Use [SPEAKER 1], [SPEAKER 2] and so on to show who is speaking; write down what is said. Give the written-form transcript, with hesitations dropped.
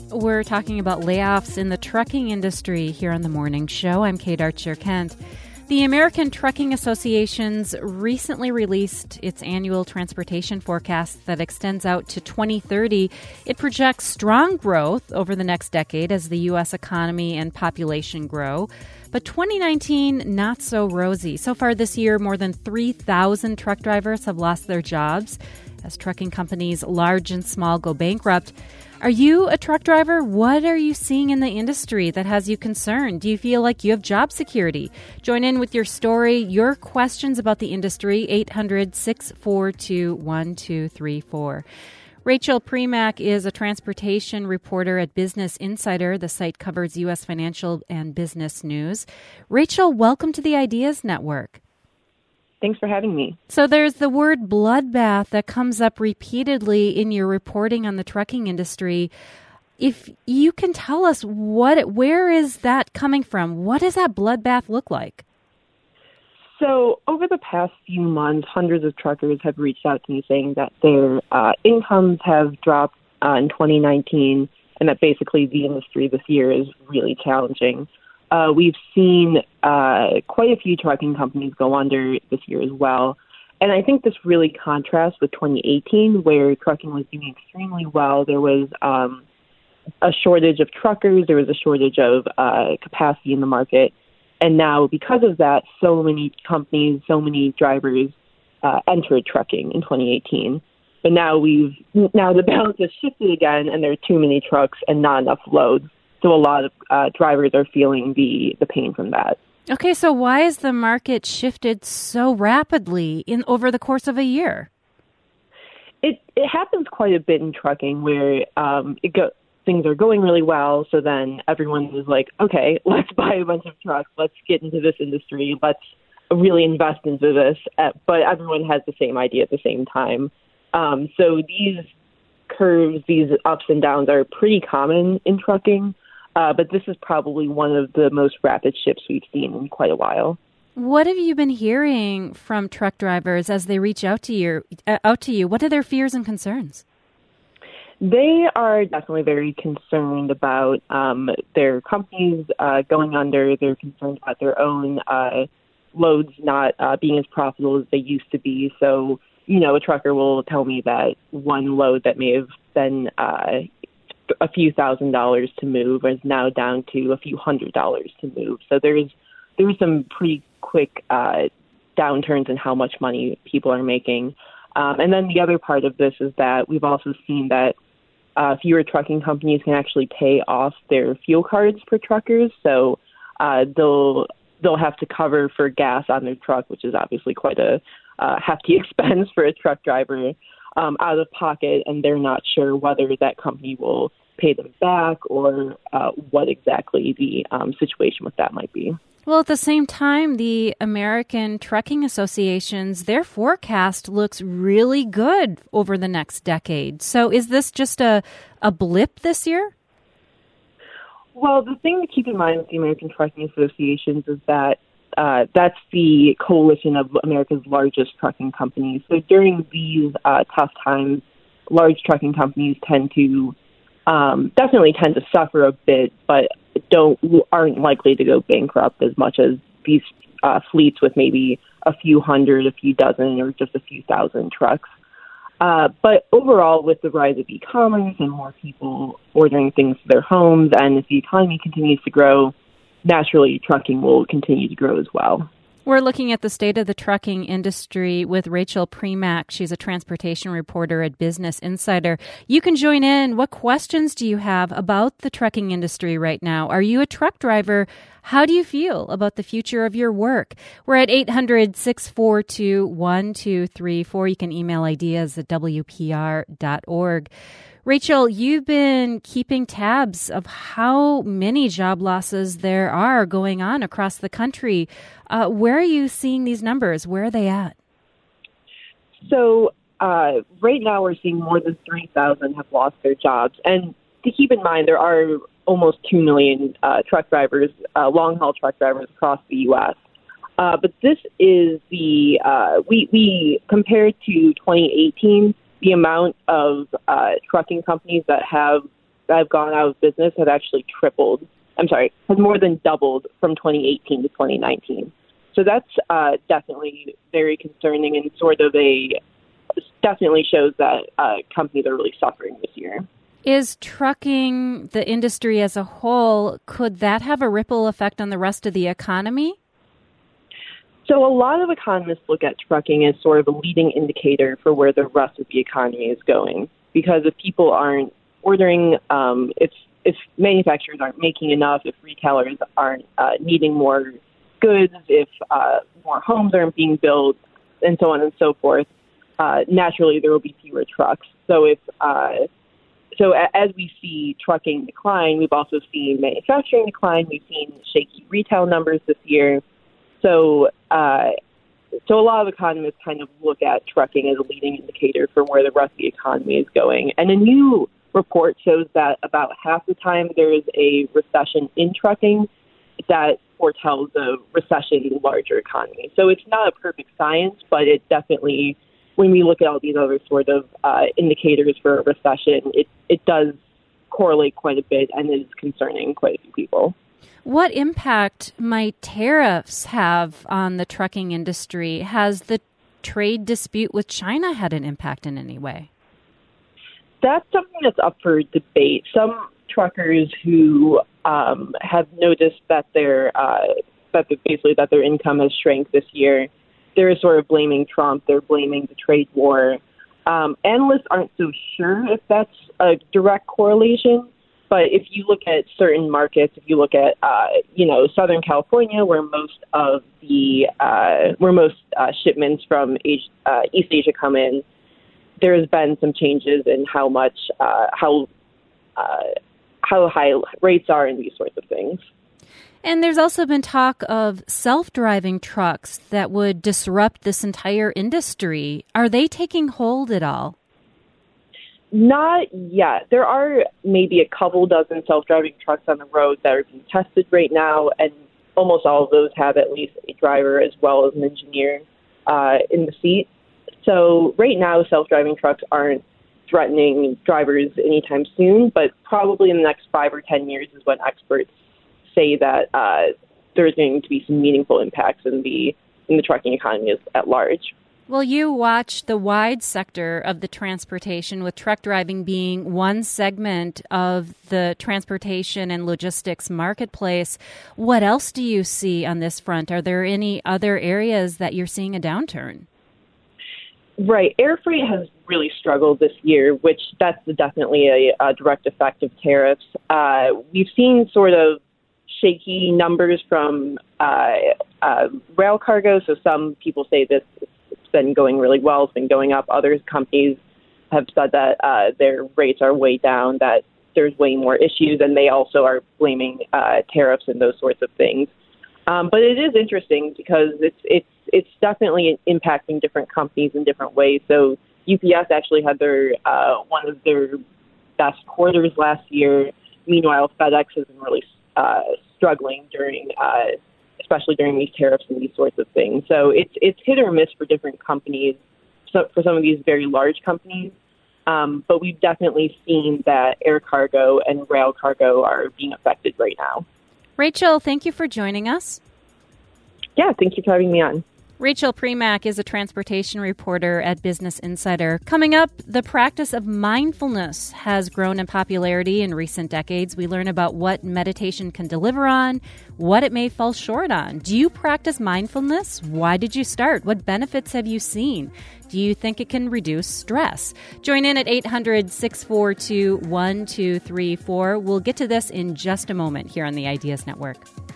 [SPEAKER 1] We're talking about layoffs in the trucking industry here on The Morning Show. I'm Kate Archer-Kent. The American Trucking Association's recently released its annual transportation forecast that extends out to 2030. It projects strong growth over the next decade as the U.S. economy and population grow. But 2019, not so rosy. So far this year, more than 3,000 truck drivers have lost their jobs as trucking companies, large and small, go bankrupt. Are you a truck driver? What are you seeing in the industry that has you concerned? Do you feel like you have job security? Join in with your story, your questions about the industry, 800-642-1234. Rachel Premack is a transportation reporter at Business Insider. The site covers U.S. financial and business news. Rachel, welcome to the Ideas Network.
[SPEAKER 2] Thanks for having me.
[SPEAKER 1] So there's the word bloodbath that comes up repeatedly in your reporting on the trucking industry. If you can tell us where is that coming from? What does that bloodbath look like?
[SPEAKER 2] So over the past few months, hundreds of truckers have reached out to me saying that their incomes have dropped in 2019 and that basically the industry this year is really challenging. We've seen quite a few trucking companies go under this year as well. And I think this really contrasts with 2018, where trucking was doing extremely well. There was a shortage of truckers. There was a shortage of capacity in the market. And now, because of that, so many companies, so many drivers entered trucking in 2018. But now the balance has shifted again, and there are too many trucks and not enough loads. So a lot of drivers are feeling the pain from that.
[SPEAKER 1] Okay, so why has the market shifted so rapidly over the course of a year?
[SPEAKER 2] It happens quite a bit in trucking where things are going really well. So then everyone is like, okay, let's buy a bunch of trucks. Let's get into this industry. Let's really invest into this. But everyone has the same idea at the same time. So these curves, these ups and downs are pretty common in trucking. But this is probably one of the most rapid shifts we've seen in quite a while.
[SPEAKER 1] What have you been hearing from truck drivers as they reach out to you? What are their fears and concerns?
[SPEAKER 2] They are definitely very concerned about their companies going under. They're concerned about their own loads not being as profitable as they used to be. So, a trucker will tell me that one load that may have been a few $1,000s to move is now down to a few $100s to move. So there's some pretty quick downturns in how much money people are making. And then the other part of this is that we've also seen that fewer trucking companies can actually pay off their fuel cards for truckers. So they'll have to cover for gas on their truck, which is obviously quite a hefty expense for a truck driver. Out of pocket, and they're not sure whether that company will pay them back or what exactly the situation with that might be.
[SPEAKER 1] Well, at the same time, the American Trucking Associations, their forecast looks really good over the next decade. So is this just a blip this year?
[SPEAKER 2] Well, the thing to keep in mind with the American Trucking Associations is that that's the coalition of America's largest trucking companies. So during these tough times, large trucking companies definitely tend to suffer a bit, but aren't likely to go bankrupt as much as these fleets with maybe a few hundred, a few dozen, or just a few thousand trucks. But overall, with the rise of e-commerce and more people ordering things to their homes, and if the economy continues to grow, naturally, trucking will continue to grow as well.
[SPEAKER 1] We're looking at the state of the trucking industry with Rachel Premack. She's a transportation reporter at Business Insider. You can join in. What questions do you have about the trucking industry right now? Are you a truck driver? How do you feel about the future of your work? We're at 800-642-1234. You can email ideas at WPR.org. Rachel, you've been keeping tabs of how many job losses there are going on across the country. Where are you seeing these numbers? Where are they at?
[SPEAKER 2] So right now we're seeing more than 3,000 have lost their jobs. And to keep in mind, there are almost 2 million truck drivers, long-haul truck drivers across the U.S. But this is we compared to 2018, the amount of trucking companies that have that have gone out of business have actually has more than doubled from 2018 to 2019. So that's definitely very concerning and definitely shows that companies are really suffering this year.
[SPEAKER 1] Is trucking the industry as a whole, could that have a ripple effect on the rest of the economy?
[SPEAKER 2] So a lot of economists look at trucking as sort of a leading indicator for where the rest of the economy is going. Because if people aren't ordering, if manufacturers aren't making enough, if retailers aren't needing more goods, if more homes aren't being built, and so on and so forth, naturally there will be fewer trucks. So as we see trucking decline, we've also seen manufacturing decline. We've seen shaky retail numbers this year. So a lot of economists kind of look at trucking as a leading indicator for where the rest of the economy is going. And a new report shows that about half the time there is a recession in trucking, that foretells a recession in the larger economy. So it's not a perfect science, but it definitely, when we look at all these other sort of indicators for a recession, it does correlate quite a bit, and it is concerning quite a few people.
[SPEAKER 1] What impact might tariffs have on the trucking industry? Has the trade dispute with China had an impact in any way?
[SPEAKER 2] That's something that's up for debate. Some truckers who have noticed that their income has shrank this year, they're sort of blaming Trump. They're blaming the trade war. Analysts aren't so sure if that's a direct correlation. But if you look at certain markets, if you look at Southern California, where most shipments from East Asia come in, there has been some changes in how high rates are and these sorts of things.
[SPEAKER 1] And there's also been talk of self-driving trucks that would disrupt this entire industry. Are they taking hold at all?
[SPEAKER 2] Not yet. There are maybe a couple dozen self-driving trucks on the road that are being tested right now, and almost all of those have at least a driver as well as an engineer in the seat. So right now, self-driving trucks aren't threatening drivers anytime soon, but probably in the next 5 or 10 years is when experts say that there's going to be some meaningful impacts in the trucking economy at large.
[SPEAKER 1] Well, you watch the wide sector of the transportation, with truck driving being one segment of the transportation and logistics marketplace. What else do you see on this front? Are there any other areas that you're seeing a downturn?
[SPEAKER 2] Right. Air freight has really struggled this year, which that's definitely a direct effect of tariffs. We've seen sort of shaky numbers from rail cargo. So some people say this been going really well. It's been going up. Other companies have said that their rates are way down, that there's way more issues, and they also are blaming tariffs and those sorts of things. But it is interesting because it's definitely impacting different companies in different ways. So UPS actually had their one of their best quarters last year. Meanwhile, FedEx has been really struggling especially during these tariffs and these sorts of things. So it's hit or miss for different companies, for some of these very large companies. But we've definitely seen that air cargo and rail cargo are being affected right now.
[SPEAKER 1] Rachel, thank you for joining us.
[SPEAKER 2] Yeah, thank you for having me on.
[SPEAKER 1] Rachel Premack is a transportation reporter at Business Insider. Coming up, the practice of mindfulness has grown in popularity in recent decades. We learn about what meditation can deliver on, what it may fall short on. Do you practice mindfulness? Why did you start? What benefits have you seen? Do you think it can reduce stress? Join in at 800-642-1234. We'll get to this in just a moment here on the Ideas Network.